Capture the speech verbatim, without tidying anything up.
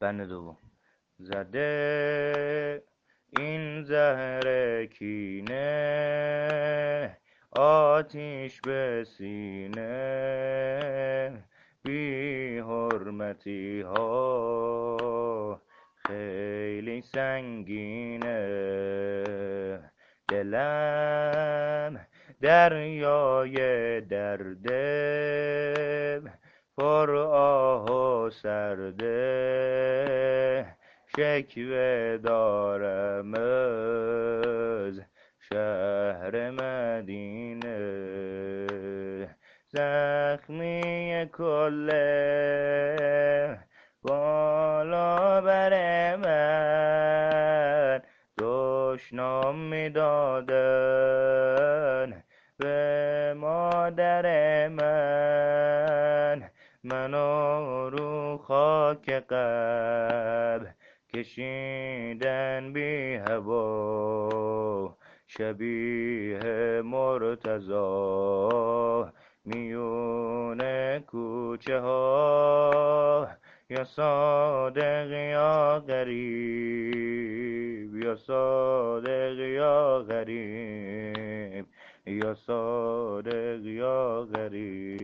بند دوم. زده این زهر کینه آتیش به سینه، بی حرمتی ها خیلی سنگینه. دلم دریای درده، پر آه و سرده، شکوه دارم از شهر مدینه. زخمی کله بالا بر من، دشنام میدادن به مادر من. منو رو خاک قبر کشیدن بی هوا، شبیه مرتضی میونه کوچه ها. یا صادق یا غریب، یا صادق